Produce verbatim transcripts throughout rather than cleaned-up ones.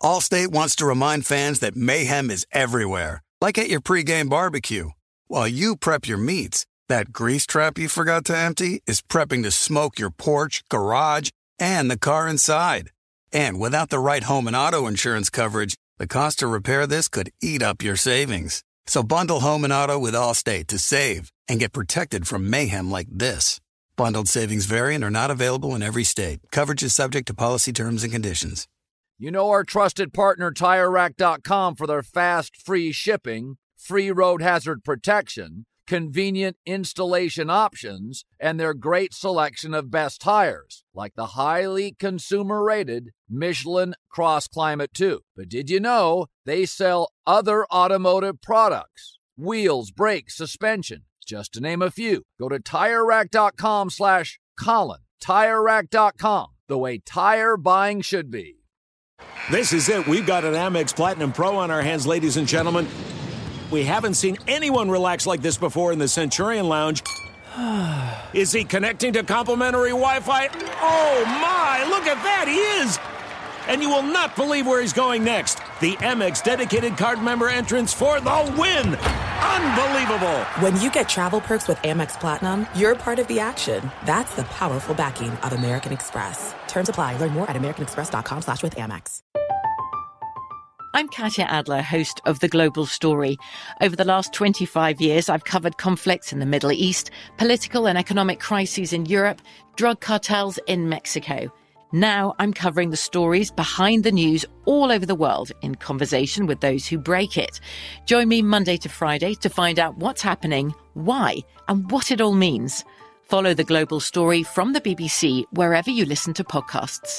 Allstate wants to remind fans that mayhem is everywhere, like at your pregame barbecue. While you prep your meats, that grease trap you forgot to empty is prepping to smoke your porch, garage, and the car inside. And without the right home and auto insurance coverage, the cost to repair this could eat up your savings. So bundle home and auto with Allstate to save and get protected from mayhem like this. Bundled savings vary and are not available in every state. Coverage is subject to policy terms and conditions. You know our trusted partner Tire Rack dot com for their fast, free shipping, free road hazard protection, convenient installation options, and their great selection of best tires, like the highly consumer-rated Michelin Cross Climate two. But did you know they sell other automotive products? Wheels, brakes, suspension, just to name a few. Go to Tire Rack dot com slash Colin. Tire Rack dot com, the way tire buying should be. This is it. We've got an Amex Platinum Pro on our hands, ladies and gentlemen. We haven't seen anyone relax like this before in the Centurion Lounge. Is he connecting to complimentary Wi-Fi? Oh, my! Look at that! He is! And you will not believe where he's going next. The Amex dedicated card member entrance for the win! Unbelievable! When you get travel perks with Amex Platinum, you're part of the action. That's the powerful backing of American Express. Terms apply. Learn more at americanexpress.com slash with Amex. I'm Katya Adler, host of The Global Story. Over the last twenty-five years, I've covered conflicts in the Middle East, political and economic crises in Europe, drug cartels in Mexico. Now I'm covering the stories behind the news all over the world in conversation with those who break it. Join me Monday to Friday to find out what's happening, why, and what it all means. Follow The Global Story from the B B C wherever you listen to podcasts.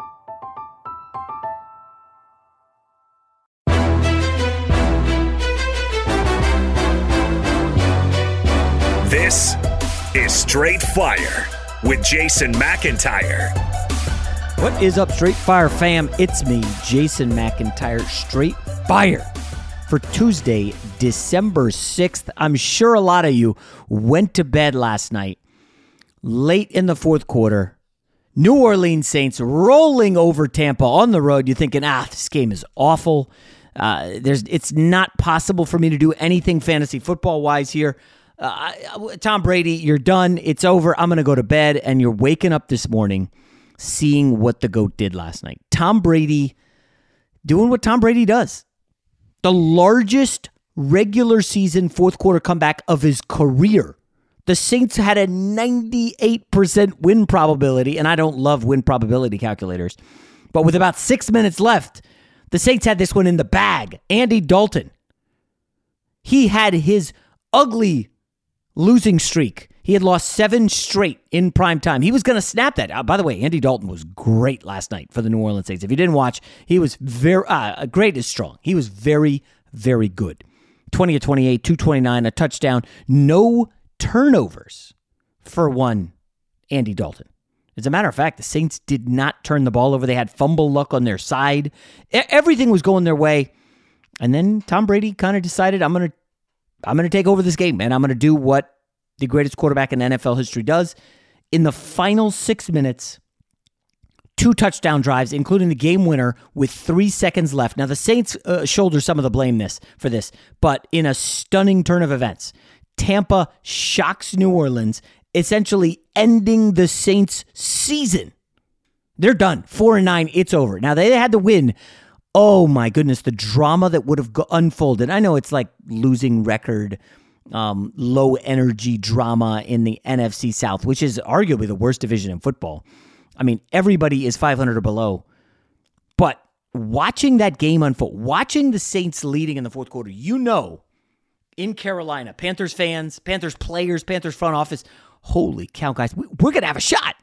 This is Straight Fire with Jason McIntyre. What is up, Straight Fire fam? It's me, Jason McIntyre, Straight Fire. For Tuesday, December sixth, I'm sure a lot of you went to bed last night, late in the fourth quarter. New Orleans Saints rolling over Tampa on the road. You're thinking, ah, this game is awful. Uh, there's, it's not possible for me to do anything fantasy football-wise here. Uh, Tom Brady, you're done. It's over. I'm going to go to bed. And you're waking up this morning seeing what the GOAT did last night. Tom Brady doing what Tom Brady does. The largest regular season fourth quarter comeback of his career. The Saints had a ninety-eight percent win probability, and I don't love win probability calculators. But with about six minutes left, the Saints had this one in the bag. Andy Dalton. He had his ugly losing streak. He had lost seven straight in prime time. He was going to snap that. Uh, by the way, Andy Dalton was great last night for the New Orleans Saints. If you didn't watch, he was very, uh, great is strong. He was very, very good. twenty of twenty-eight, two twenty-nine, a touchdown, no turnovers for one Andy Dalton. As a matter of fact, the Saints did not turn the ball over. They had fumble luck on their side. E- everything was going their way. And then Tom Brady kind of decided, I'm going to I'm going to take over this game, and I'm going to do what the greatest quarterback in N F L history does. In the final six minutes, two touchdown drives, including the game winner with three seconds left. Now, the Saints uh, shoulder some of the blame this for this, but in a stunning turn of events, Tampa shocks New Orleans, essentially ending the Saints' season. They're done. Four and nine, it's over. Now, they had to win. Oh my goodness, the drama that would have go- unfolded. I know it's like losing record, um, low energy drama in the N F C South, which is arguably the worst division in football. I mean, everybody is five hundred or below. But watching that game unfold, watching the Saints leading in the fourth quarter, you know, in Carolina, Panthers fans, Panthers players, Panthers front office, holy cow, guys, we- we're going to have a shot.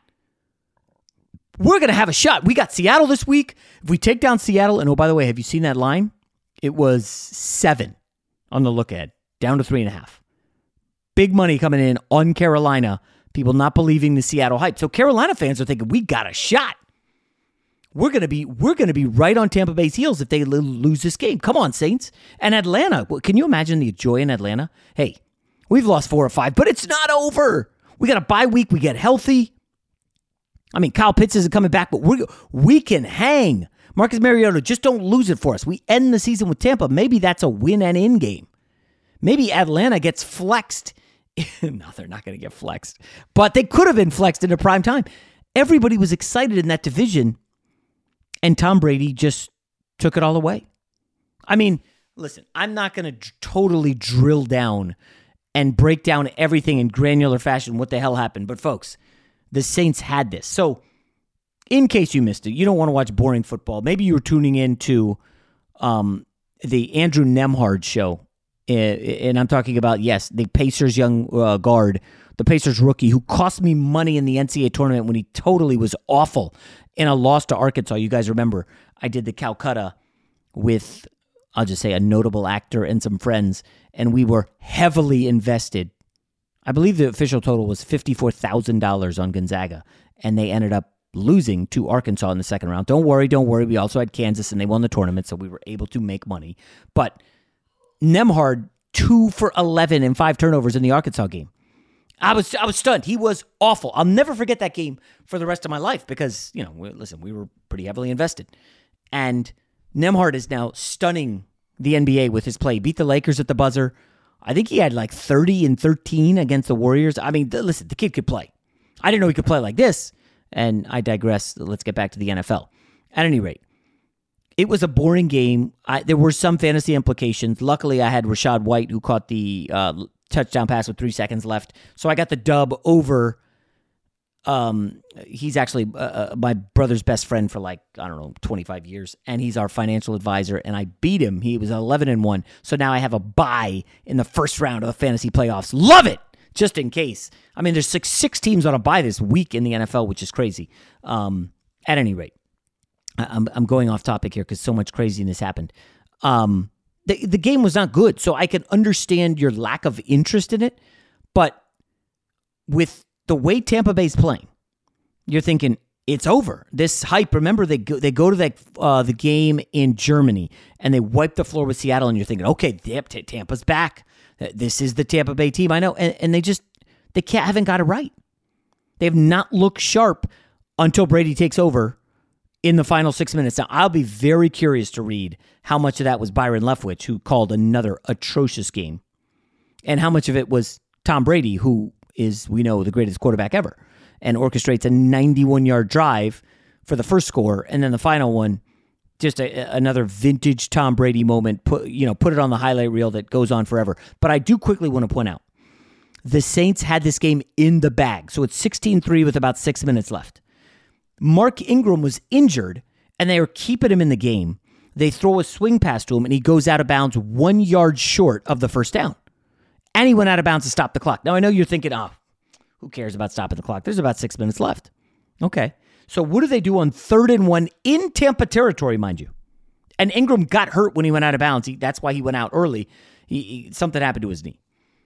We're going to have a shot. We got Seattle this week. If we take down Seattle, and oh, by the way, have you seen that line? It was seven on the look ahead, down to three and a half. Big money coming in on Carolina. People not believing the Seattle hype. So Carolina fans are thinking, we got a shot. We're going to be we're going to be right on Tampa Bay's heels if they l- lose this game. Come on, Saints. And Atlanta, can you imagine the joy in Atlanta? Hey, we've lost four or five, but it's not over. We got a bye week. We get healthy. I mean, Kyle Pitts isn't coming back, but we we can hang Marcus Mariota, just don't lose it for us. We end the season with Tampa. Maybe that's a win and in game. Maybe Atlanta gets flexed. No, they're not going to get flexed. But they could have been flexed into prime time. Everybody was excited in that division, and Tom Brady just took it all away. I mean, listen, I'm not going to d- totally drill down and break down everything in granular fashion, what the hell happened. But folks, the Saints had this. So in case you missed it, you don't want to watch boring football. Maybe you were tuning in to um, the Andrew Nemhard show. And I'm talking about, yes, the Pacers young uh, guard, the Pacers rookie who cost me money in the N C double A tournament when he totally was awful in a loss to Arkansas. You guys remember I did the Calcutta with, I'll just say, a notable actor and some friends, and we were heavily invested. I believe the official total was fifty-four thousand dollars on Gonzaga, and they ended up losing to Arkansas in the second round. Don't worry, don't worry. We also had Kansas, and they won the tournament, so we were able to make money. But Nemhard, two for eleven and five turnovers in the Arkansas game. I was I was stunned. He was awful. I'll never forget that game for the rest of my life because, you know, we, listen, we were pretty heavily invested. And Nemhard is now stunning the N B A with his play. He beat the Lakers at the buzzer. I think he had like thirty and thirteen against the Warriors. I mean, th- listen, the kid could play. I didn't know he could play like this. And I digress. Let's get back to the N F L. At any rate, it was a boring game. I, there were some fantasy implications. Luckily, I had Rachaad White, who caught the uh, touchdown pass with three seconds left. So I got the dub over. Um, he's actually uh, my brother's best friend for like, I don't know, twenty-five years. And he's our financial advisor. And I beat him. He was eleven and one. So now I have a bye in the first round of the fantasy playoffs. Love it! Just in case. I mean, there's six, six teams on a bye this week in the N F L, which is crazy. Um, at any rate. I'm I'm going off topic here because so much craziness happened. Um, the the game was not good, so I can understand your lack of interest in it. But with the way Tampa Bay's playing, you're thinking it's over. This hype. Remember, they go, they go to that uh, the game in Germany and they wipe the floor with Seattle, and you're thinking, okay, yep, Tampa's back. This is the Tampa Bay team. I know, and, and they just they can't haven't got it right. They have not looked sharp until Brady takes over in the final six minutes. Now, I'll be very curious to read how much of that was Byron Leftwich, who called another atrocious game, and how much of it was Tom Brady, who is, we know, the greatest quarterback ever, and orchestrates a ninety-one-yard drive for the first score, and then the final one, just a, another vintage Tom Brady moment, put, you know, put it on the highlight reel that goes on forever. But I do quickly want to point out, the Saints had this game in the bag, so it's sixteen three with about six minutes left. Mark Ingram was injured, and they were keeping him in the game. They throw a swing pass to him, and he goes out of bounds one yard short of the first down. And he went out of bounds to stop the clock. Now, I know you're thinking, oh, who cares about stopping the clock? There's about six minutes left. Okay. So what do they do on third and one in Tampa territory, mind you? And Ingram got hurt when he went out of bounds. He, that's why he went out early. He, he, something happened to his knee.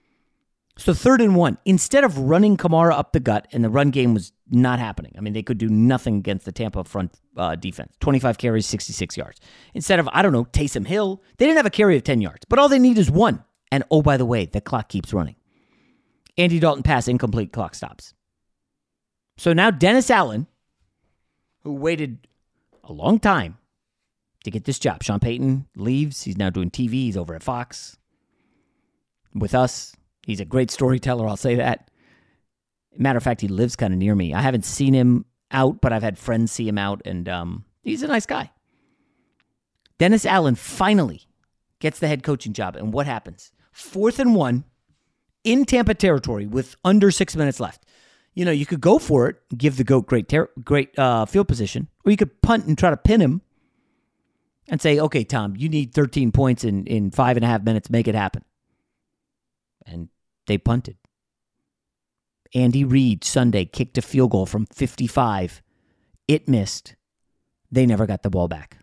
So third and one, instead of running Kamara up the gut, and the run game was not happening. I mean, they could do nothing against the Tampa front uh, defense. twenty-five carries, sixty-six yards. Instead of, I don't know, Taysom Hill, they didn't have a carry of ten yards, but all they need is one. And oh, by the way, the clock keeps running. Andy Dalton pass, incomplete, clock stops. So now Dennis Allen, who waited a long time to get this job. Sean Payton leaves. He's now doing T V. He's over at Fox with us. He's a great storyteller, I'll say that. Matter of fact, he lives kind of near me. I haven't seen him out, but I've had friends see him out, and um, he's a nice guy. Dennis Allen finally gets the head coaching job, and what happens? Fourth and one in Tampa territory with under six minutes left. You know, you could go for it, give the GOAT great ter- great uh, field position, or you could punt and try to pin him and say, okay, Tom, you need thirteen points in, in five and a half minutes. Make it happen. And they punted. Andy Reid Sunday kicked a field goal from fifty-five. It missed. They never got the ball back.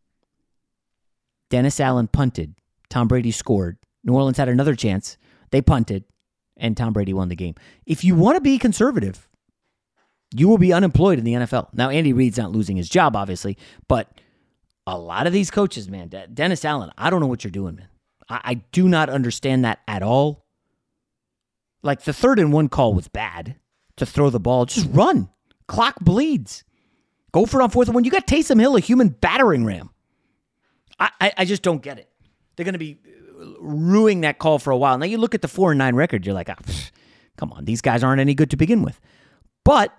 Dennis Allen punted. Tom Brady scored. New Orleans had another chance. They punted, and Tom Brady won the game. If you want to be conservative, you will be unemployed in the N F L. Now, Andy Reid's not losing his job, obviously, but a lot of these coaches, man, Dennis Allen, I don't know what you're doing, man. I, I do not understand that at all. Like, the third and one call was bad to throw the ball. Just run. Clock bleeds. Go for it on fourth and one. You got Taysom Hill, a human battering ram. I, I, I just don't get it. They're going to be ruining that call for a while. Now you look at the four and nine record, you're like, oh, pff, come on, these guys aren't any good to begin with. But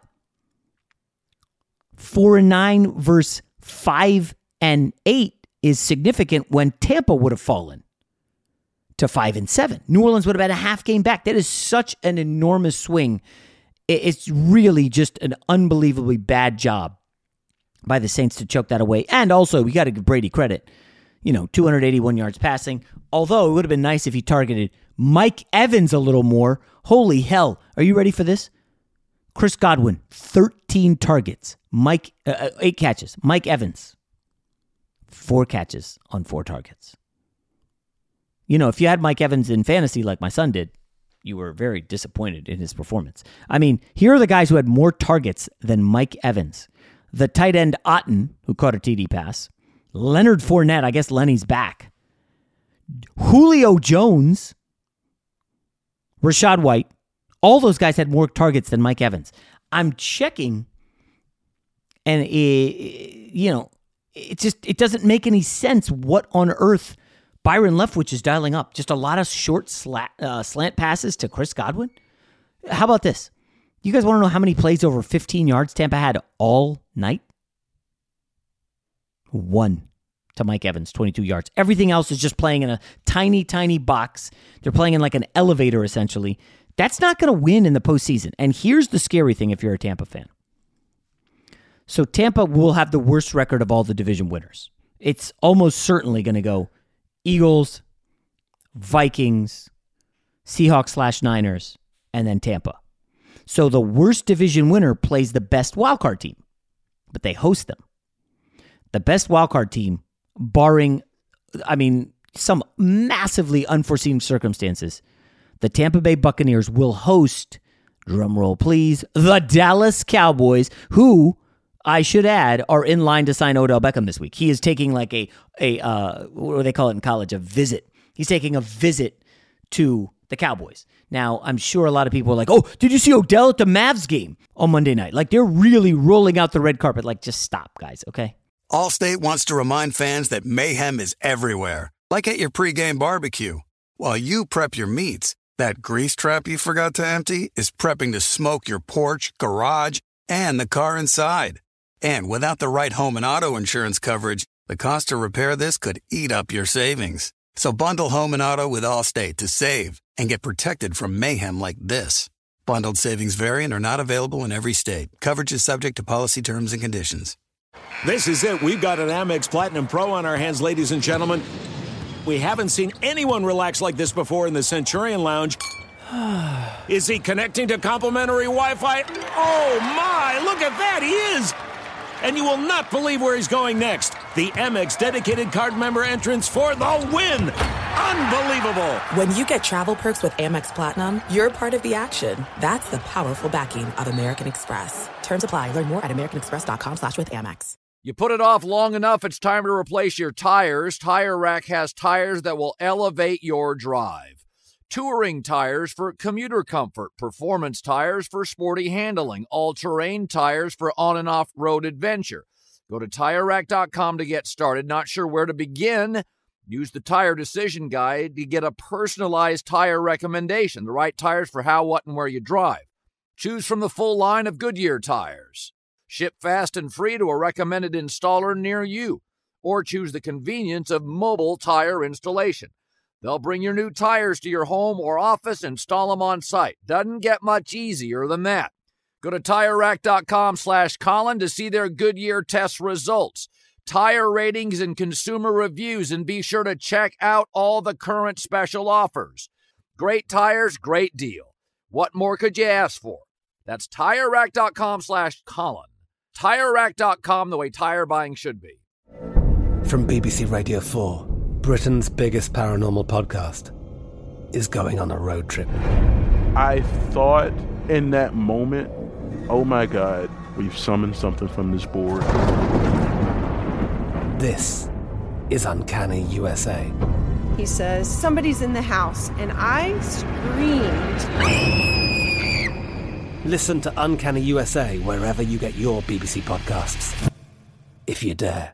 four and nine versus five and eight is significant when Tampa would have fallen to five and seven. New Orleans would have had a half game back. That is such an enormous swing. It's really just an unbelievably bad job by the Saints to choke that away. And also, we got to give Brady credit. You know, two hundred eighty-one yards passing. Although it would have been nice if he targeted Mike Evans a little more. Holy hell. Are you ready for this? Chris Godwin, thirteen targets. Mike, uh, eight catches. Mike Evans, four catches on four targets. You know, if you had Mike Evans in fantasy like my son did, you were very disappointed in his performance. I mean, here are the guys who had more targets than Mike Evans. The tight end Otten, who caught a T D pass. Leonard Fournette, I guess Lenny's back. Julio Jones. Rachaad White. All those guys had more targets than Mike Evans. I'm checking, and it, you know, it just it doesn't make any sense. What on earth Byron Leftwich is dialing up? Just a lot of short slat, uh, slant passes to Chris Godwin. How about this? You guys want to know how many plays over fifteen yards Tampa had all night? One to Mike Evans, twenty-two yards. Everything else is just playing in a tiny, tiny box. They're playing in like an elevator, essentially. That's not going to win in the postseason. And here's the scary thing if you're a Tampa fan. So Tampa will have the worst record of all the division winners. It's almost certainly going to go Eagles, Vikings, Seahawks slash Niners, and then Tampa. So the worst division winner plays the best wildcard team, but they host them. The best wildcard team, barring, I mean, some massively unforeseen circumstances, the Tampa Bay Buccaneers will host, drumroll please, the Dallas Cowboys, who, I should add, are in line to sign Odell Beckham this week. He is taking like a, a uh, what do they call it in college, a visit. He's taking a visit to the Cowboys. Now, I'm sure a lot of people are like, oh, did you see Odell at the Mavs game on Monday night? Like, they're really rolling out the red carpet. Like, just stop, guys, okay? Allstate wants to remind fans that mayhem is everywhere, like at your pregame barbecue. While you prep your meats, that grease trap you forgot to empty is prepping to smoke your porch, garage, and the car inside. And without the right home and auto insurance coverage, the cost to repair this could eat up your savings. So bundle home and auto with Allstate to save and get protected from mayhem like this. Bundled savings variant are not available in every state. Coverage is subject to policy terms and conditions. This is it. We've got an Amex Platinum Pro on our hands, ladies and gentlemen. We haven't seen anyone relax like this before in the Centurion Lounge. Is he connecting to complimentary Wi-Fi? Oh, my. Look at that. He is. And you will not believe where he's going next. The Amex dedicated card member entrance for the win. Unbelievable. When you get travel perks with Amex Platinum, you're part of the action. That's the powerful backing of American Express. Terms apply. Learn more at americanexpress.com slash with Amex. You put it off long enough, it's time to replace your tires. Tire Rack has tires that will elevate your drive. Touring tires for commuter comfort, performance tires for sporty handling, all-terrain tires for on- and off-road adventure. Go to Tire Rack dot com to get started. Not sure where to begin? Use the Tire Decision Guide to get a personalized tire recommendation, the right tires for how, what, and where you drive. Choose from the full line of Goodyear tires. Ship fast and free to a recommended installer near you. Or choose the convenience of mobile tire installation. They'll bring your new tires to your home or office and install them on site. Doesn't get much easier than that. Go to Tire Rack dot com slash Colin to see their Goodyear test results, tire ratings, and consumer reviews, and be sure to check out all the current special offers. Great tires, great deal. What more could you ask for? That's Tire Rack dot com slash Colin. Tire Rack dot com, the way tire buying should be. From B B C Radio four, Britain's biggest paranormal podcast is going on a road trip. I thought in that moment, oh my God, we've summoned something from this board. This is Uncanny U S A. He says, somebody's in the house, and I screamed. Listen to Uncanny U S A wherever you get your B B C podcasts, if you dare.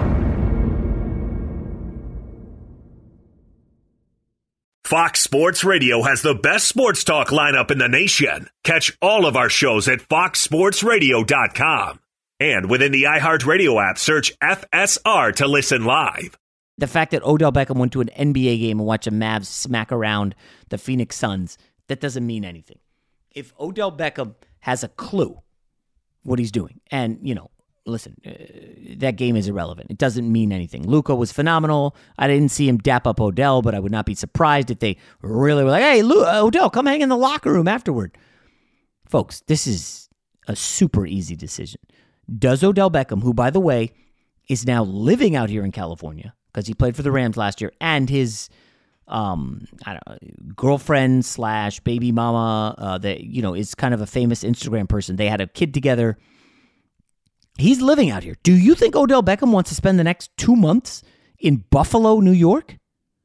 Fox Sports Radio has the best sports talk lineup in the nation. Catch all of our shows at fox sports radio dot com. And within the iHeartRadio app, search F S R to listen live. The fact that Odell Beckham went to an N B A game and watched a Mavs smack around the Phoenix Suns, that doesn't mean anything. If Odell Beckham has a clue what he's doing, and, you know, listen, uh, that game is irrelevant. It doesn't mean anything. Luka was phenomenal. I didn't see him dap up Odell, but I would not be surprised if they really were like, hey, Lu- Odell, come hang in the locker room afterward. Folks, this is a super easy decision. Does Odell Beckham, who, by the way, is now living out here in California because he played for the Rams last year, and his um, I don't know, girlfriend slash baby mama uh, that, you know, is kind of a famous Instagram person. They had a kid together. He's living out here. Do you think Odell Beckham wants to spend the next two months in Buffalo, New York?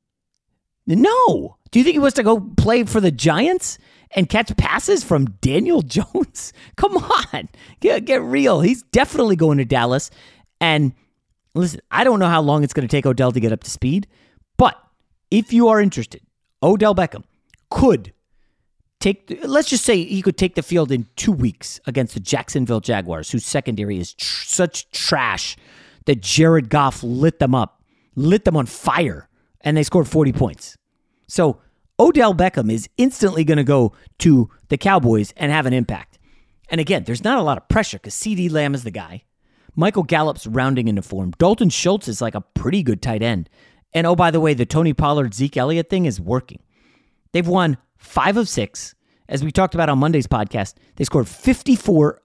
No. Do you think he wants to go play for the Giants and catch passes from Daniel Jones? Come on. Get, get real. He's definitely going to Dallas. And listen, I don't know how long it's going to take Odell to get up to speed, but if you are interested, Odell Beckham could take, the, let's just say he could take the field in two weeks against the Jacksonville Jaguars, whose secondary is tr- such trash that Jared Goff lit them up, lit them on fire, and they scored forty points. So Odell Beckham is instantly going to go to the Cowboys and have an impact. And again, there's not a lot of pressure because CeeDee Lamb is the guy. Michael Gallup's rounding into form. Dalton Schultz is like a pretty good tight end. And oh, by the way, the Tony Pollard, Zeke Elliott thing is working. They've won five of six. As we talked about on Monday's podcast, they scored fifty-four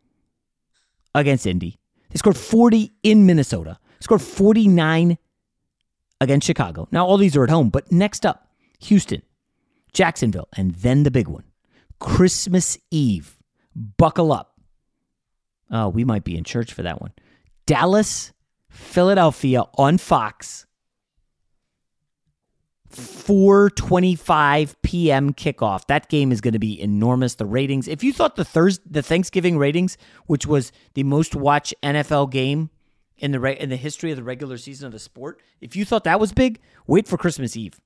against Indy. They scored forty in Minnesota. Scored forty-nine against Chicago. Now, all these are at home, but next up, Houston, Jacksonville, and then the big one, Christmas Eve. Buckle up. Oh, we might be in church for that one. Dallas, Philadelphia on Fox. four twenty-five p.m. kickoff. That game is going to be enormous. The ratings, if you thought the Thursday, the Thanksgiving ratings, which was the most watched N F L game in the re- in the history of the regular season of the sport, if you thought that was big, wait for Christmas Eve.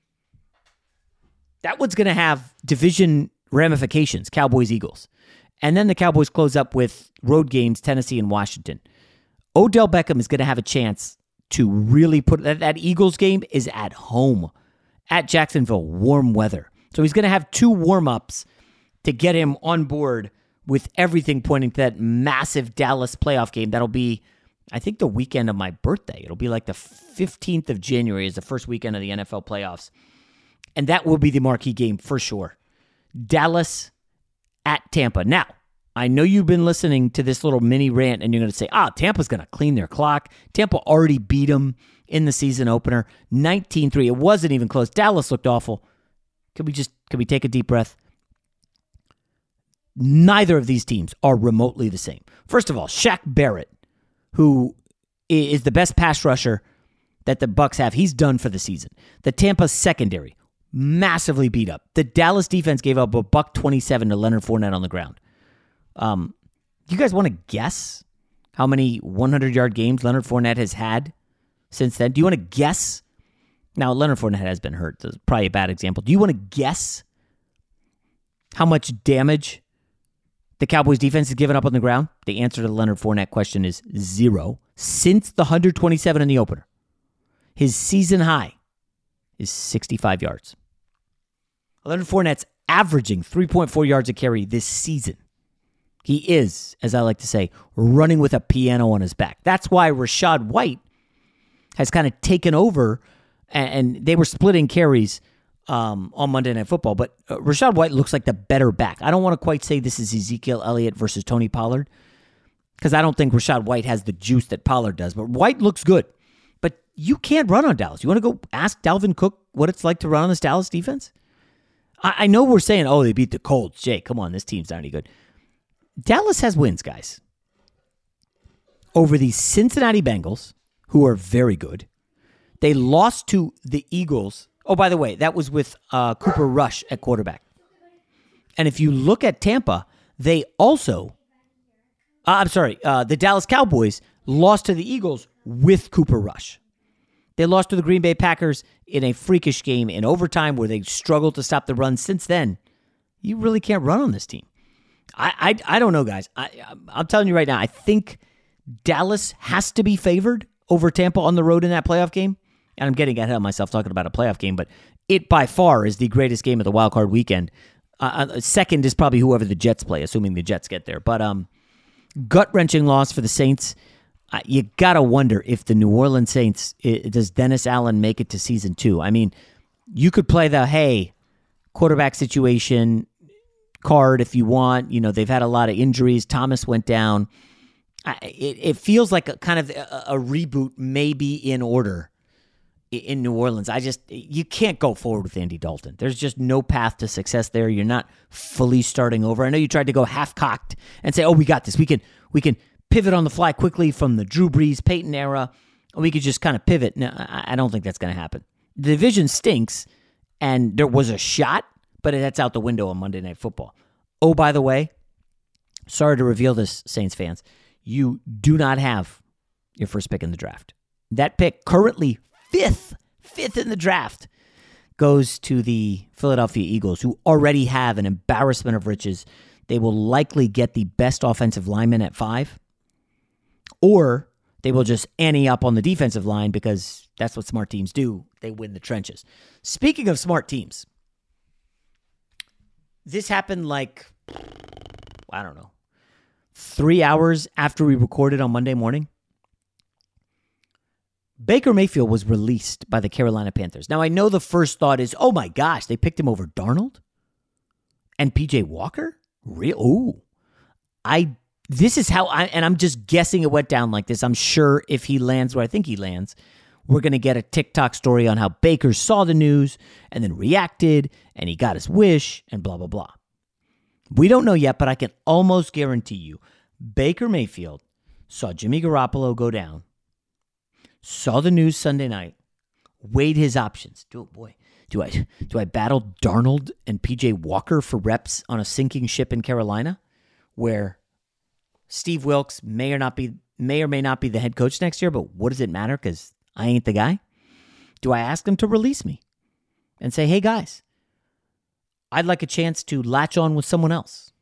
That one's going to have division ramifications, Cowboys-Eagles. And then the Cowboys close up with road games, Tennessee and Washington. Odell Beckham is going to have a chance to really put that, that Eagles game is at home, at Jacksonville, warm weather. So he's going to have two warm-ups to get him on board with everything pointing to that massive Dallas playoff game. That'll be, I think, the weekend of my birthday. It'll be like the fifteenth of January is the first weekend of the N F L playoffs. And that will be the marquee game for sure. Dallas at Tampa. Now, I know you've been listening to this little mini rant and you're going to say, ah, Tampa's going to clean their clock. Tampa already beat them in the season opener, nineteen three. It wasn't even close. Dallas looked awful. Could we just, could we take a deep breath? Neither of these teams are remotely the same. First of all, Shaq Barrett, who is the best pass rusher that the Bucs have, he's done for the season. The Tampa secondary, massively beat up. The Dallas defense gave up a buck twenty-seven to Leonard Fournette on the ground. Um, you guys want to guess how many hundred-yard games Leonard Fournette has had since then? Do you want to guess? Now, Leonard Fournette has been hurt. That's probably a bad example. Do you want to guess how much damage the Cowboys defense has given up on the ground? The answer to the Leonard Fournette question is zero. Since the one hundred twenty-seven in the opener, his season high is sixty-five yards. Leonard Fournette's averaging three point four yards a carry this season. He is, as I like to say, running with a piano on his back. That's why Rachaad White has kind of taken over, and, and they were splitting carries um, on Monday Night Football, but uh, Rachaad White looks like the better back. I don't want to quite say this is Ezekiel Elliott versus Tony Pollard, because I don't think Rachaad White has the juice that Pollard does, but White looks good. But you can't run on Dallas. You want to go ask Dalvin Cook what it's like to run on this Dallas defense? I, I know we're saying, oh, they beat the Colts. Jay, come on, this team's not any good. Dallas has wins, guys, over the Cincinnati Bengals, who are very good. They lost to the Eagles. Oh, by the way, that was with uh, Cooper Rush at quarterback. And if you look at Tampa, They also, uh, I'm sorry, uh, the Dallas Cowboys lost to the Eagles with Cooper Rush. They lost to the Green Bay Packers in a freakish game in overtime where they struggled to stop the run. Since then, you really can't run on this team. I I, I don't know, guys. I, I'm telling you right now, I think Dallas has to be favored over Tampa on the road in that playoff game. And I'm getting ahead of myself talking about a playoff game, but it by far is the greatest game of the wild card weekend. Uh, second is probably whoever the Jets play, assuming the Jets get there. But um, gut-wrenching loss for the Saints. Uh, you got to wonder if the New Orleans Saints, it, does Dennis Allen make it to season two? I mean, you could play the, hey, quarterback situation card if you want. You know, they've had a lot of injuries. Thomas went down. I, it, it feels like a kind of a, a reboot may be in order in New Orleans. I just, you can't go forward with Andy Dalton. There's just no path to success there. You're not fully starting over. I know you tried to go half-cocked and say, oh, we got this. We can, we can pivot on the fly quickly from the Drew Brees, Peyton era. We could just kind of pivot. No, I don't think that's going to happen. The division stinks, and there was a shot, but that's out the window on Monday Night Football. Oh, by the way, sorry to reveal this, Saints fans. You do not have your first pick in the draft. That pick, currently fifth, fifth in the draft, goes to the Philadelphia Eagles, who already have an embarrassment of riches. They will likely get the best offensive lineman at five, or they will just ante up on the defensive line because that's what smart teams do. They win the trenches. Speaking of smart teams, this happened like, I don't know, three hours after we recorded on Monday morning. Baker Mayfield was released by the Carolina Panthers. Now, I know the first thought is, oh my gosh, they picked him over Darnold and P J Walker? Real? Oh, I, this is how I, and I'm just guessing it went down like this. I'm sure if he lands where I think he lands, we're going to get a TikTok story on how Baker saw the news and then reacted and he got his wish and blah, blah, blah. We don't know yet, but I can almost guarantee you Baker Mayfield saw Jimmy Garoppolo go down, saw the news Sunday night, weighed his options. Do it, boy. Do I do I battle Darnold and P J Walker for reps on a sinking ship in Carolina, where Steve Wilkes may or not be may or may not be the head coach next year? But what does it matter? Because I ain't the guy. Do I ask them to release me and say, hey guys, I'd like a chance to latch on with someone else?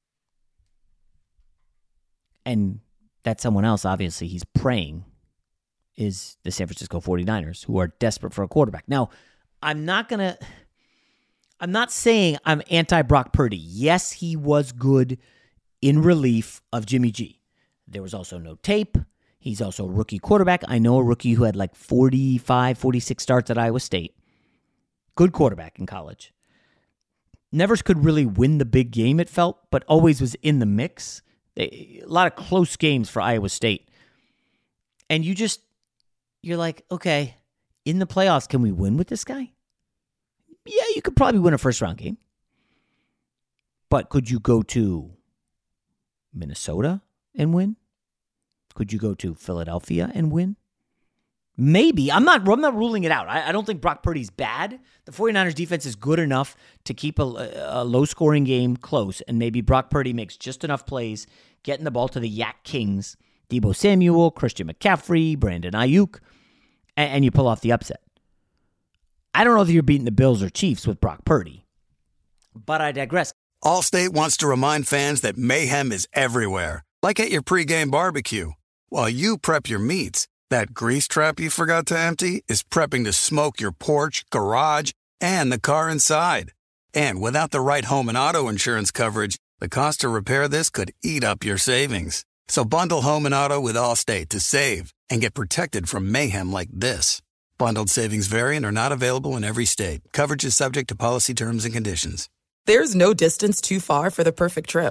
And that someone else, obviously, he's praying, is the San Francisco forty-niners, who are desperate for a quarterback. Now, I'm not going to, I'm not saying I'm anti-Brock Purdy. Yes, he was good in relief of Jimmy G. There was also no tape. He's also a rookie quarterback. I know a rookie who had like forty-five, forty-six starts at Iowa State. Good quarterback in college. Never could really win the big game, it felt, but always was in the mix. They, a lot of close games for Iowa State. And you just, you're like, okay, in the playoffs, can we win with this guy? Yeah, you could probably win a first-round game. But could you go to Minnesota and win? Could you go to Philadelphia and win? Maybe. I'm not I'm not ruling it out. I, I don't think Brock Purdy's bad. The forty-niners defense is good enough to keep a, a low-scoring game close, and maybe Brock Purdy makes just enough plays, getting the ball to the Yak Kings, Deebo Samuel, Christian McCaffrey, Brandon Ayuk, and, and you pull off the upset. I don't know if you're beating the Bills or Chiefs with Brock Purdy, but I digress. Allstate wants to remind fans that mayhem is everywhere, like at your pregame barbecue. While you prep your meats, that grease trap you forgot to empty is prepping to smoke your porch, garage, and the car inside. And without the right home and auto insurance coverage, the cost to repair this could eat up your savings. So bundle home and auto with Allstate to save and get protected from mayhem like this. Bundled savings vary and are not available in every state. Coverage is subject to policy terms and conditions. There's no distance too far for the perfect trip.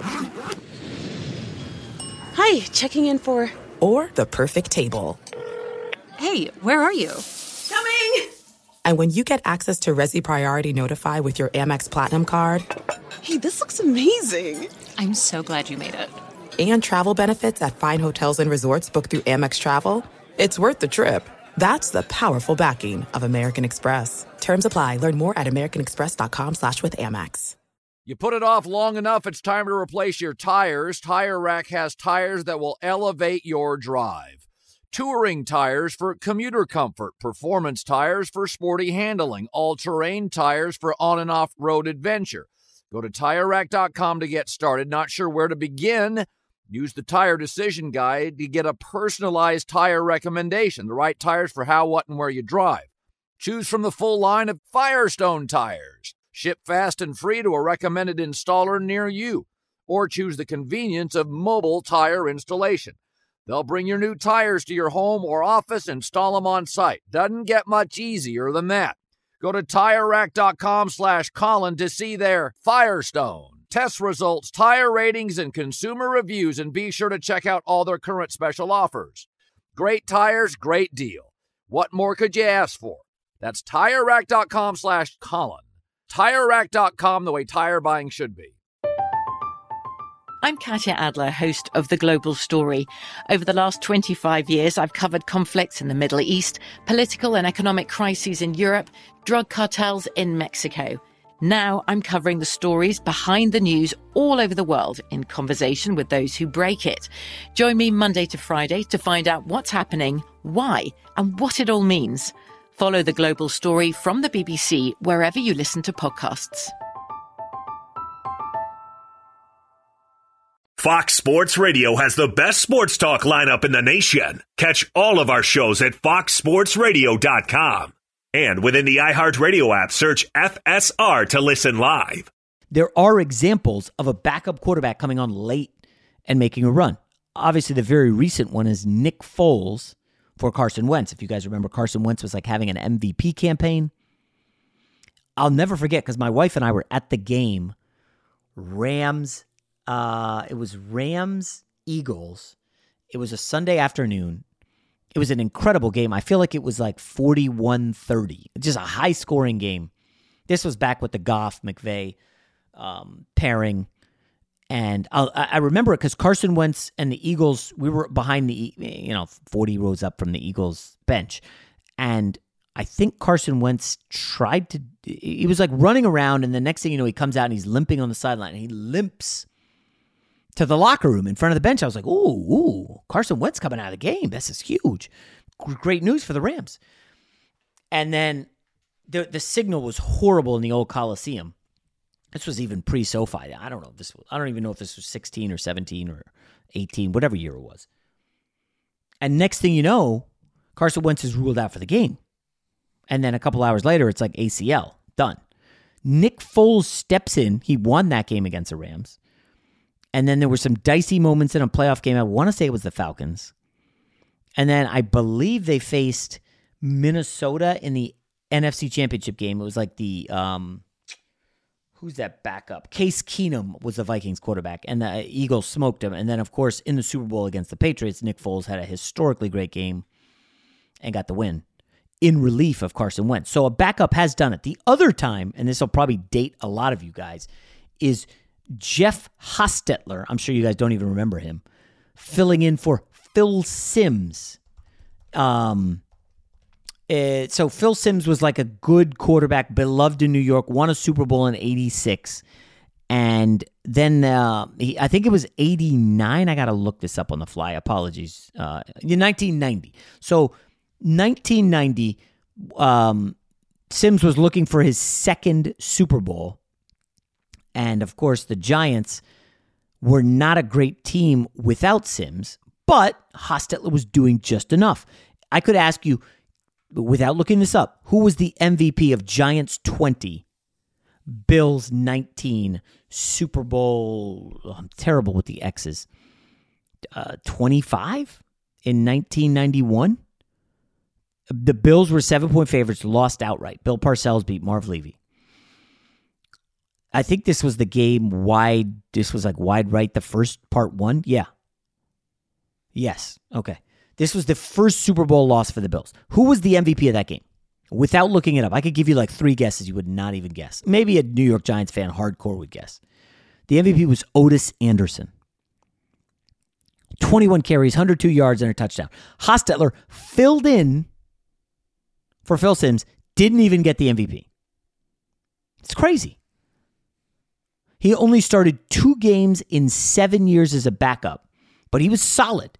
Hi, checking in for... Or the perfect table. Hey, where are you? Coming! And when you get access to Resi Priority Notify with your Amex Platinum card... Hey, this looks amazing! I'm so glad you made it. And travel benefits at fine hotels and resorts booked through Amex Travel, it's worth the trip. That's the powerful backing of American Express. Terms apply. Learn more at americanexpress.com slash with Amex. You put it off long enough, it's time to replace your tires. Tire Rack has tires that will elevate your drive. Touring tires for commuter comfort, performance tires for sporty handling, all-terrain tires for on- and off-road adventure. Go to Tire Rack dot com to get started. Not sure where to begin? Use the Tire Decision Guide to get a personalized tire recommendation, the right tires for how, what, and where you drive. Choose from the full line of Firestone tires. Ship fast and free to a recommended installer near you. Or choose the convenience of mobile tire installation. They'll bring your new tires to your home or office, install them on site. Doesn't get much easier than that. Go to Tire Rack dot com slash Colin to see their Firestone test results, tire ratings, and consumer reviews, and be sure to check out all their current special offers. Great tires, great deal. What more could you ask for? That's Tire Rack dot com slash Colin. Tire Rack dot com, the way tire buying should be. I'm Katya Adler, host of The Global Story. Over the last twenty-five years, I've covered conflicts in the Middle East, political and economic crises in Europe, drug cartels in Mexico. Now I'm covering the stories behind the news all over the world in conversation with those who break it. Join me Monday to Friday to find out what's happening, why, and what it all means. Follow The Global Story from the B B C wherever you listen to podcasts. Fox Sports Radio has the best sports talk lineup in the nation. Catch all of our shows at fox sports radio dot com. And within the iHeartRadio app, search F S R to listen live. There are examples of a backup quarterback coming on late and making a run. Obviously, the very recent one is Nick Foles for Carson Wentz. If you guys remember, Carson Wentz was like having an M V P campaign. I'll never forget because my wife and I were at the game. Rams, uh, it was Rams, Eagles. It was a Sunday afternoon. It was an incredible game. I feel like it was like forty-one thirty. Just a high-scoring game. This was back with the Goff, McVay um, pairing. And I'll, I remember it because Carson Wentz and the Eagles, we were behind the, you know, forty rows up from the Eagles bench. And I think Carson Wentz tried to, he was like running around, and the next thing you know, he comes out and he's limping on the sideline. And he limps to the locker room in front of the bench. I was like, ooh, ooh, Carson Wentz coming out of the game. This is huge. Great news for the Rams. And then the the signal was horrible in the old Coliseum. This was even pre-SoFi. I don't know. This I don't even know if this was sixteen or seventeen or eighteen, whatever year it was. And next thing you know, Carson Wentz is ruled out for the game. And then a couple hours later, it's like A C L. Done. Nick Foles steps in. He won that game against the Rams. And then there were some dicey moments in a playoff game. I want to say it was the Falcons. And then I believe they faced Minnesota in the N F C Championship game. It was like the, um, who's that backup? Case Keenum was the Vikings quarterback, and the Eagles smoked him. And then, of course, in the Super Bowl against the Patriots, Nick Foles had a historically great game and got the win in relief of Carson Wentz. So a backup has done it. The other time, and this will probably date a lot of you guys, is Jeff Hostetler. I'm sure you guys don't even remember him, filling in for Phil Simms. Um, it, so Phil Simms was like a good quarterback, beloved in New York, won a Super Bowl in eighty-six. And then uh, he, I think it was eighty-nine. I got to look this up on the fly. Apologies. Uh, in nineteen ninety. So nineteen ninety, um, Simms was looking for his second Super Bowl. And, of course, the Giants were not a great team without Simms, but Hostetler was doing just enough. I could ask you, without looking this up, who was the M V P of Giants twenty, Bills nineteen, Super Bowl, oh, I'm terrible with the X's, uh, twenty-five in nineteen ninety-one? The Bills were seven-point favorites, lost outright. Bill Parcells beat Marv Levy. I think this was the game wide. This was like wide right, the first part one. Yeah. Yes. Okay. This was the first Super Bowl loss for the Bills. Who was the M V P of that game? Without looking it up, I could give you like three guesses you would not even guess. Maybe a New York Giants fan hardcore would guess. The M V P was Otis Anderson. twenty-one carries, one hundred two yards, and a touchdown. Hostetler filled in for Phil Simms, didn't even get the M V P. It's crazy. He only started two games in seven years as a backup, but he was solid.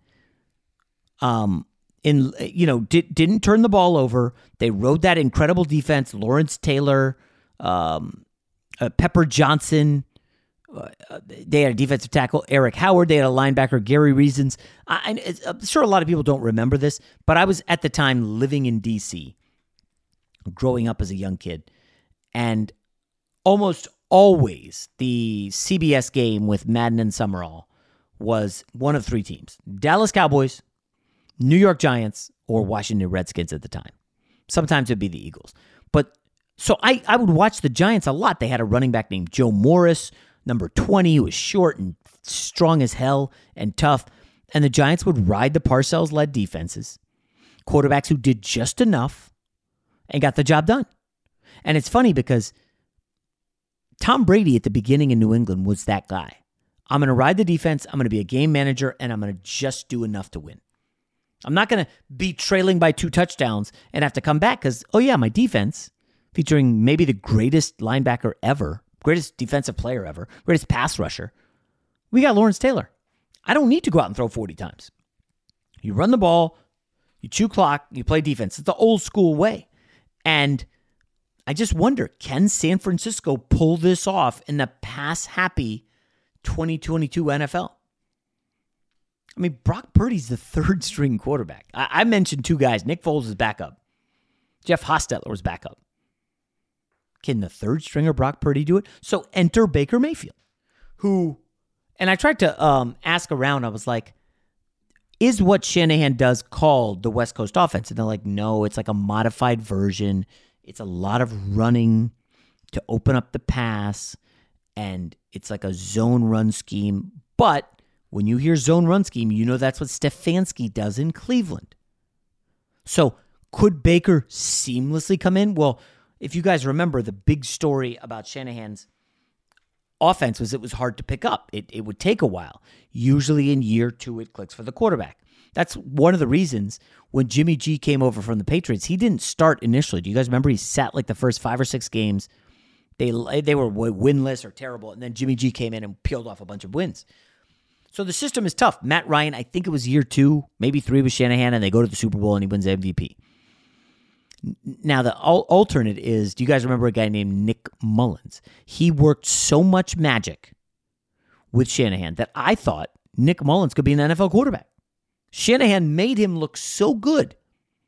Um, in you know, did, didn't turn the ball over. They rode that incredible defense. Lawrence Taylor, um, uh, Pepper Johnson. Uh, they had a defensive tackle, Eric Howard. They had a linebacker, Gary Reasons. I, I'm sure a lot of people don't remember this, but I was at the time living in D C, growing up as a young kid, and almost always the C B S game with Madden and Summerall was one of three teams: Dallas Cowboys, New York Giants, or Washington Redskins at the time. Sometimes it'd be the Eagles. But so I, I would watch the Giants a lot. They had a running back named Joe Morris, number twenty, who was short and strong as hell and tough. And the Giants would ride the Parcells-led defenses, quarterbacks who did just enough and got the job done. And it's funny because Tom Brady at the beginning in New England was that guy. I'm going to ride the defense, I'm going to be a game manager, and I'm going to just do enough to win. I'm not going to be trailing by two touchdowns and have to come back because, oh yeah, my defense, featuring maybe the greatest linebacker ever, greatest defensive player ever, greatest pass rusher, we got Lawrence Taylor. I don't need to go out and throw forty times. You run the ball, you chew clock, you play defense. It's the old school way. And I just wonder, can San Francisco pull this off in the pass-happy twenty twenty-two N F L? I mean, Brock Purdy's the third-string quarterback. I-, I mentioned two guys. Nick Foles is backup. Jeff Hostetler was backup. Can the third-stringer Brock Purdy do it? So enter Baker Mayfield, who, and I tried to um, ask around. I was like, is what Shanahan does called the West Coast offense? And they're like, no, it's like a modified version. It's a lot of running to open up the pass, and it's like a zone run scheme. But when you hear zone run scheme, you know that's what Stefanski does in Cleveland. So could Baker seamlessly come in? Well, if you guys remember, the big story about Shanahan's offense was it was hard to pick up. It, it would take a while. Usually in year two, it clicks for the quarterback. That's one of the reasons when Jimmy G came over from the Patriots, he didn't start initially. Do you guys remember he sat like the first five or six games? They they were winless or terrible, and then Jimmy G came in and peeled off a bunch of wins. So the system is tough. Matt Ryan, I think it was year two, maybe three with Shanahan, and they go to the Super Bowl and he wins M V P. Now, the alternate is, do you guys remember a guy named Nick Mullins? He worked so much magic with Shanahan that I thought Nick Mullins could be an N F L quarterback. Shanahan made him look so good.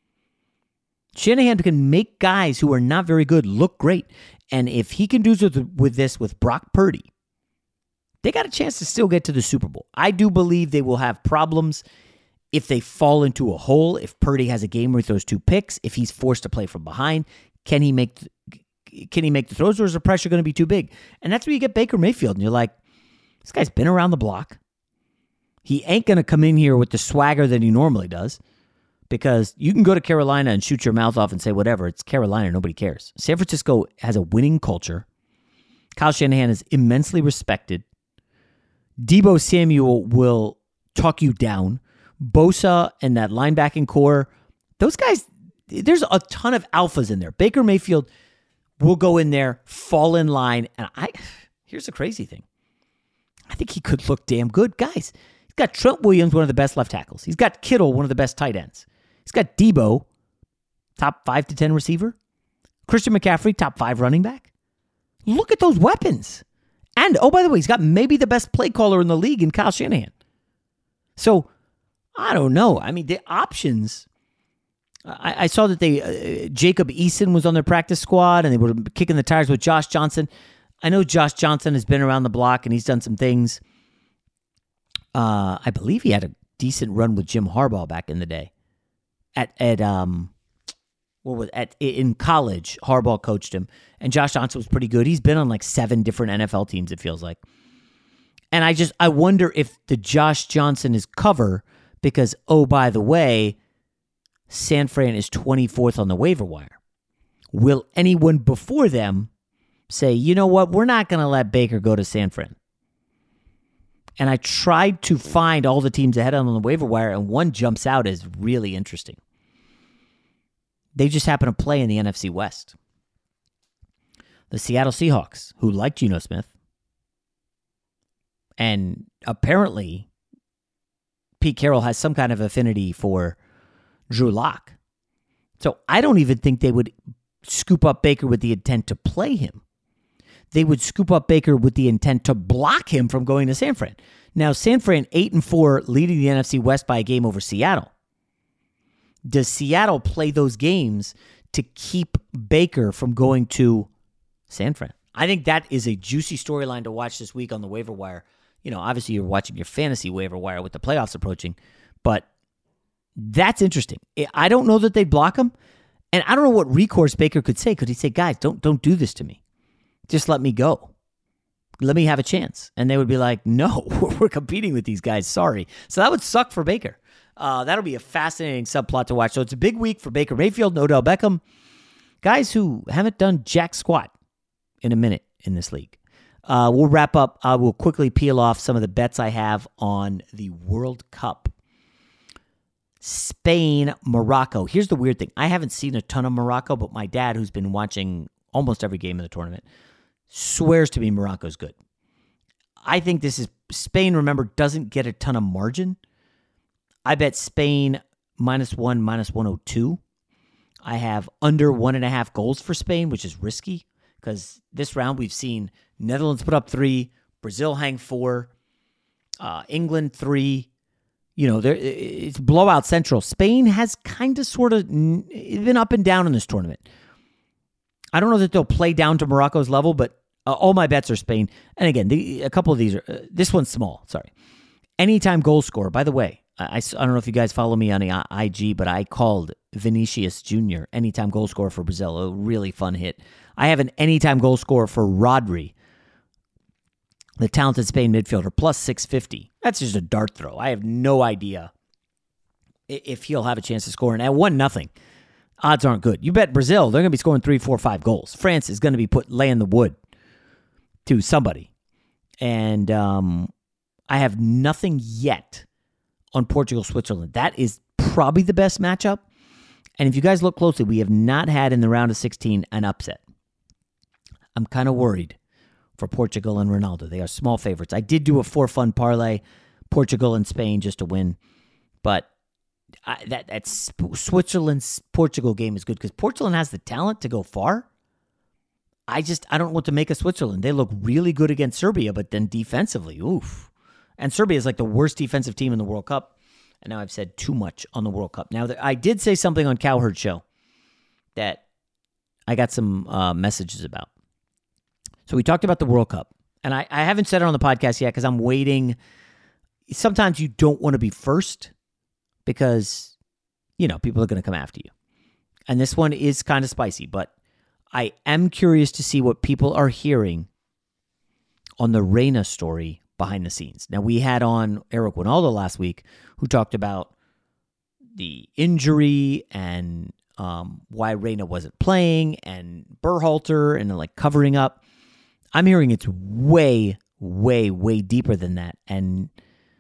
Shanahan can make guys who are not very good look great. And if he can do with this with Brock Purdy, they got a chance to still get to the Super Bowl. I do believe they will have problems if they fall into a hole, if Purdy has a game where he throws two picks, if he's forced to play from behind. Can he make can he make the throws, or is the pressure going to be too big? And that's where you get Baker Mayfield, and you're like, this guy's been around the block. He ain't going to come in here with the swagger that he normally does, because you can go to Carolina and shoot your mouth off and say whatever. It's Carolina. Nobody cares. San Francisco has a winning culture. Kyle Shanahan is immensely respected. Deebo Samuel will talk you down. Bosa and that linebacking core, those guys, there's a ton of alphas in there. Baker Mayfield will go in there, fall in line, and I. Here's the crazy thing. I think he could look damn good. Guys, he's got Trent Williams, one of the best left tackles. He's got Kittle, one of the best tight ends. He's got Deebo, top five to ten receiver. Christian McCaffrey, top five running back. Look at those weapons. And, oh, by the way, he's got maybe the best play caller in the league in Kyle Shanahan. So, I don't know. I mean, the options. I, I saw that they uh, Jacob Eason was on their practice squad, and they were kicking the tires with Josh Johnson. I know Josh Johnson has been around the block, and he's done some things. Uh, I believe he had a decent run with Jim Harbaugh back in the day. At at um, what was at in college, Harbaugh coached him, and Josh Johnson was pretty good. He's been on like seven different N F L teams, it feels like. And I just I wonder if the Josh Johnson is cover. Because, oh, by the way, San Fran is twenty-fourth on the waiver wire. Will anyone before them say, you know what, we're not going to let Baker go to San Fran? And I tried to find all the teams ahead on the waiver wire, and one jumps out as really interesting. They just happen to play in the N F C West. The Seattle Seahawks, who like Geno Smith, And apparently, Pete Carroll has some kind of affinity for Drew Lock. So I don't even think they would scoop up Baker with the intent to play him. They would scoop up Baker with the intent to block him from going to San Fran. Now, San Fran, eight and four, leading the N F C West by a game over Seattle. Does Seattle play those games to keep Baker from going to San Fran? I think that is a juicy storyline to watch this week on the waiver wire. You know, obviously you're watching your fantasy waiver wire with the playoffs approaching, but that's interesting. I don't know that they'd block him, and I don't know what recourse Baker could say. Could he say, guys, don't don't do this to me. Just let me go. Let me have a chance. And they would be like, no, we're competing with these guys. Sorry. So that would suck for Baker. Uh, that'll be a fascinating subplot to watch. So it's a big week for Baker Mayfield and Odell Beckham, guys who haven't done jack squat in a minute in this league. Uh, we'll wrap up. I will quickly peel off some of the bets I have on the World Cup. Spain, Morocco. Here's the weird thing. I haven't seen a ton of Morocco, but my dad, who's been watching almost every game of the tournament, swears to me Morocco's good. I think this is Spain, remember, doesn't get a ton of margin. I bet Spain minus one, minus one oh two. I have under one and a half goals for Spain, which is risky because this round we've seen Netherlands put up three, Brazil hang four, uh, England three. You know, it's blowout central. Spain has kind of sort of been up and down in this tournament. I don't know that they'll play down to Morocco's level, but uh, all my bets are Spain. And again, the, a couple of these are, uh, this one's small, sorry. Anytime goal scorer. By the way, I, I don't know if you guys follow me on the I G, but I called Vinicius Junior anytime goal scorer for Brazil. A really fun hit. I have an anytime goal scorer for Rodri, the talented Spain midfielder, plus six fifty. That's just a dart throw. I have no idea if he'll have a chance to score. And at one nothing, odds aren't good. You bet Brazil, they're going to be scoring three, four, five goals. France is going to be put laying the wood to somebody. And um, I have nothing yet on Portugal, Switzerland. That is probably the best matchup. And if you guys look closely, we have not had in the round of sixteen an upset. I'm kind of worried for Portugal and Ronaldo. They are small favorites. I did do a four-fun parlay, Portugal and Spain, just to win. But I, that, that Switzerland-Portugal game is good because Portugal has the talent to go far. I just, I don't know what to make of Switzerland. They look really good against Serbia, but then defensively, oof. And Serbia is like the worst defensive team in the World Cup. And now I've said too much on the World Cup. Now, I did say something on Cowherd Show that I got some uh, messages about. So we talked about the World Cup. And I, I haven't said it on the podcast yet because I'm waiting. Sometimes you don't want to be first because, you know, people are going to come after you. And this one is kind of spicy, but I am curious to see what people are hearing on the Reyna story behind the scenes. Now, we had on Eric Winaldo last week who talked about the injury and um, why Reyna wasn't playing and Berhalter and like covering up. I'm hearing it's way, way, way deeper than that. And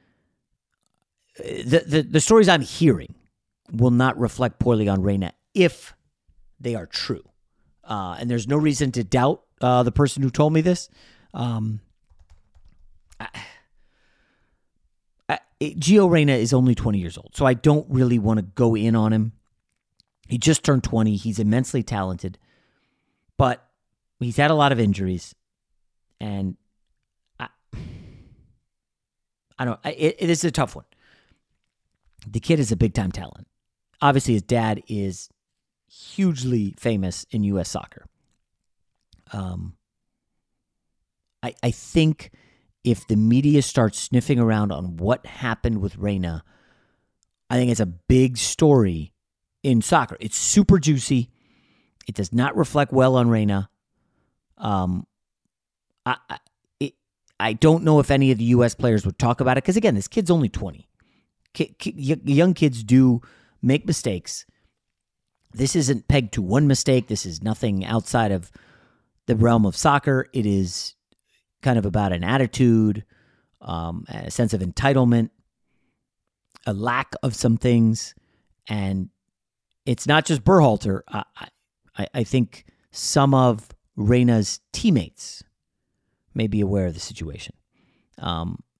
the, the, the stories I'm hearing will not reflect poorly on Reyna if they are true. Uh, and there's no reason to doubt uh, the person who told me this. Um, I, I, Gio Reyna is only twenty years old, so I don't really want to go in on him. He just turned twenty. He's immensely talented, but he's had a lot of injuries. And I, I don't. It, it is a tough one. The kid is a big time talent. Obviously, his dad is hugely famous in U S soccer. Um, I I think if the media starts sniffing around on what happened with Reyna, I think it's a big story in soccer. It's super juicy. It does not reflect well on Reyna. Um. I, I, it, I don't know if any of the U S players would talk about it because, again, this kid's only twenty. Ki, ki, young kids do make mistakes. This isn't pegged to one mistake. This is nothing outside of the realm of soccer. It is kind of about an attitude, um, a sense of entitlement, a lack of some things. And it's not just Berhalter. I, I, I think some of Reyna's teammates may be aware of the situation. Um,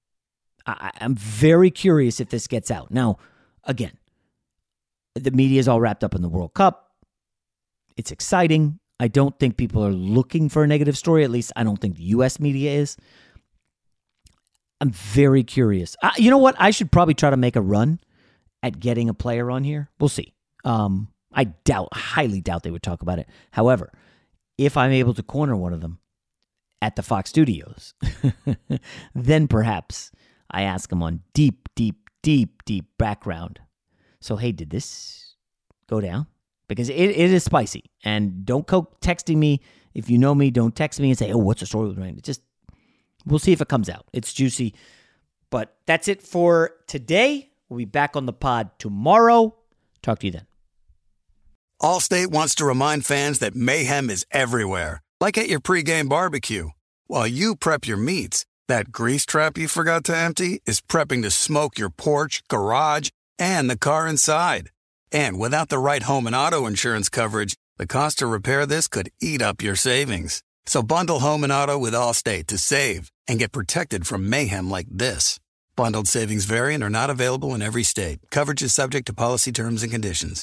I, I'm very curious if this gets out. Now, again, the media is all wrapped up in the World Cup. It's exciting. I don't think people are looking for a negative story. At least I don't think the U S media is. I'm very curious. Uh, you know what? I should probably try to make a run at getting a player on here. We'll see. Um, I doubt, highly doubt they would talk about it. However, if I'm able to corner one of them at the Fox Studios, then perhaps I ask them on deep, deep, deep, deep background. So, hey, did this go down? Because it, it is spicy. And don't go texting me. If you know me, don't text me and say, oh, what's the story with Ryan? Just, we'll see if it comes out. It's juicy. But that's it for today. We'll be back on the pod tomorrow. Talk to you then. Allstate wants to remind fans that mayhem is everywhere, like at your pregame barbecue. While you prep your meats, that grease trap you forgot to empty is prepping to smoke your porch, garage, and the car inside. And without the right home and auto insurance coverage, the cost to repair this could eat up your savings. So bundle home and auto with Allstate to save and get protected from mayhem like this. Bundled savings vary and are not available in every state. Coverage is subject to policy terms and conditions.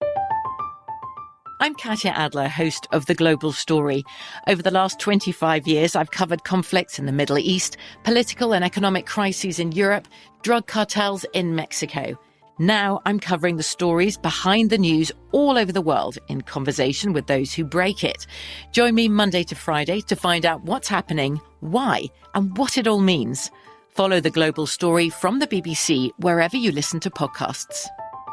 I'm Katya Adler, host of The Global Story. Over the last twenty-five years, I've covered conflicts in the Middle East, political and economic crises in Europe, drug cartels in Mexico. Now I'm covering the stories behind the news all over the world in conversation with those who break it. Join me Monday to Friday to find out what's happening, why, and what it all means. Follow The Global Story from the B B C wherever you listen to podcasts.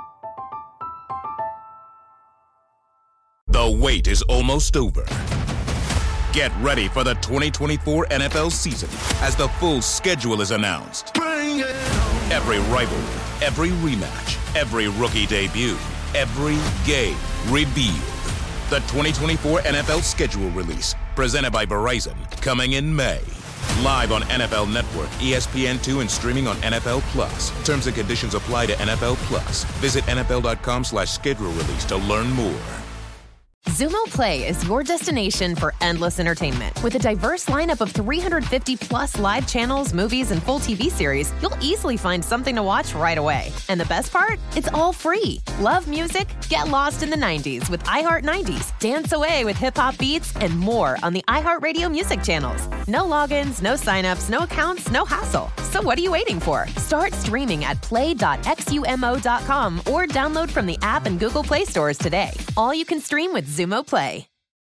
The wait is almost over. Get ready for the twenty twenty-four N F L season as the full schedule is announced. Bring it on. Every rivalry, every rematch, every rookie debut, every game revealed. The twenty twenty-four N F L schedule release, presented by Verizon, coming in May. Live on N F L Network, E S P N two, and streaming on N F L Plus. Terms and conditions apply to N F L Plus. Visit N F L dot com slash schedule release to learn more. Xumo Play is your destination for endless entertainment. With a diverse lineup of three hundred fifty plus live channels, movies, and full T V series, you'll easily find something to watch right away. And the best part? It's all free. Love music? Get lost in the nineties with iHeart nineties. Dance away with hip-hop beats and more on the iHeartRadio music channels. No logins, no signups, no accounts, no hassle. So what are you waiting for? Start streaming at play dot xumo dot com or download from the app and Google Play stores today. All you can stream with Xumo Play.